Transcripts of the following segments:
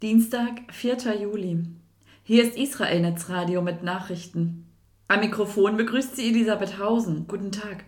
Dienstag, 4. Juli. Hier ist Israel Netzradio mit Nachrichten. Am Mikrofon begrüßt sie Elisabeth Hausen. Guten Tag.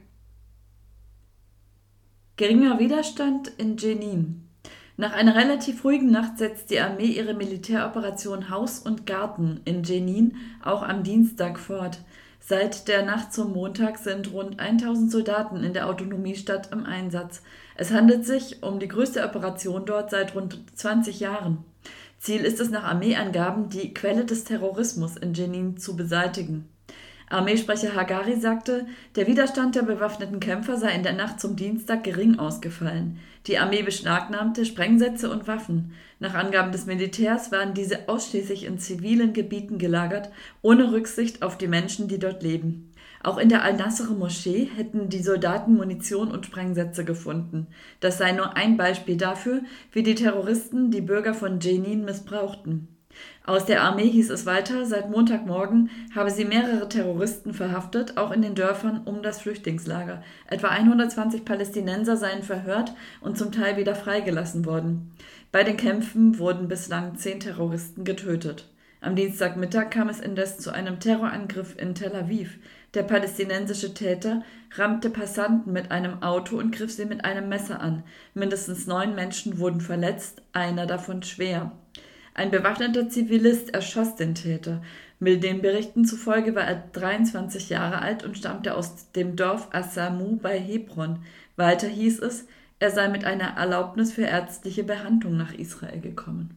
Geringer Widerstand in Jenin. Nach einer relativ ruhigen Nacht setzt die Armee ihre Militäroperation Haus und Garten in Jenin auch am Dienstag fort. Seit der Nacht zum Montag sind rund 1000 Soldaten in der Autonomiestadt im Einsatz. Es handelt sich um die größte Operation dort seit rund 20 Jahren. Ziel ist es nach Armeeangaben, die Quelle des Terrorismus in Jenin zu beseitigen. Armeesprecher Hagari sagte, der Widerstand der bewaffneten Kämpfer sei in der Nacht zum Dienstag gering ausgefallen. Die Armee beschlagnahmte Sprengsätze und Waffen. Nach Angaben des Militärs waren diese ausschließlich in zivilen Gebieten gelagert, ohne Rücksicht auf die Menschen, die dort leben. Auch in der Al-Nasr-Moschee hätten die Soldaten Munition und Sprengsätze gefunden. Das sei nur ein Beispiel dafür, wie die Terroristen die Bürger von Jenin missbrauchten. Aus der Armee hieß es weiter, seit Montagmorgen habe sie mehrere Terroristen verhaftet, auch in den Dörfern um das Flüchtlingslager. Etwa 120 Palästinenser seien verhört und zum Teil wieder freigelassen worden. Bei den Kämpfen wurden bislang 10 Terroristen getötet. Am Dienstagmittag kam es indes zu einem Terrorangriff in Tel Aviv. Der palästinensische Täter rammte Passanten mit einem Auto und griff sie mit einem Messer an. Mindestens 9 Menschen wurden verletzt, einer davon schwer. Ein bewaffneter Zivilist erschoss den Täter. Mit den Berichten zufolge war er 23 Jahre alt und stammte aus dem Dorf Asamu bei Hebron. Weiter hieß es, er sei mit einer Erlaubnis für ärztliche Behandlung nach Israel gekommen.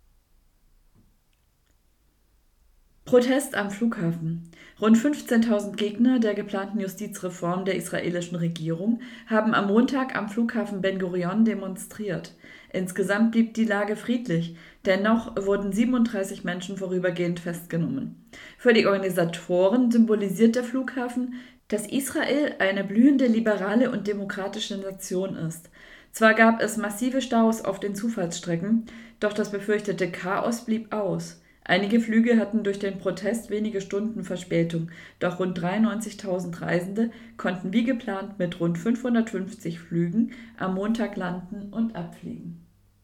Protest am Flughafen. Rund 15.000 Gegner der geplanten Justizreform der israelischen Regierung haben am Montag am Flughafen Ben Gurion demonstriert. Insgesamt blieb die Lage friedlich, dennoch wurden 37 Menschen vorübergehend festgenommen. Für die Organisatoren symbolisiert der Flughafen, dass Israel eine blühende liberale und demokratische Nation ist. Zwar gab es massive Staus auf den Zufahrtsstrecken, doch das befürchtete Chaos blieb aus. Einige Flüge hatten durch den Protest wenige Stunden Verspätung, doch rund 93.000 Reisende konnten wie geplant mit rund 550 Flügen am Montag landen und abfliegen.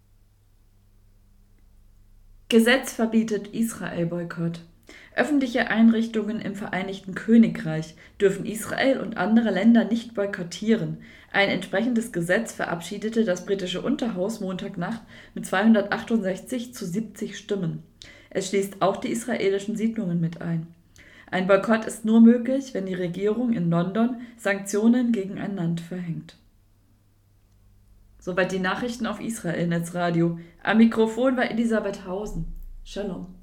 Gesetz verbietet Israel-Boykott. Öffentliche Einrichtungen im Vereinigten Königreich dürfen Israel und andere Länder nicht boykottieren. Ein entsprechendes Gesetz verabschiedete das britische Unterhaus Montagnacht mit 268:70 Stimmen. Es schließt auch die israelischen Siedlungen mit ein. Ein Boykott ist nur möglich, wenn die Regierung in London Sanktionen gegen ein Land verhängt. Soweit die Nachrichten auf Israel Netzradio. Am Mikrofon war Elisabeth Hausen. Shalom.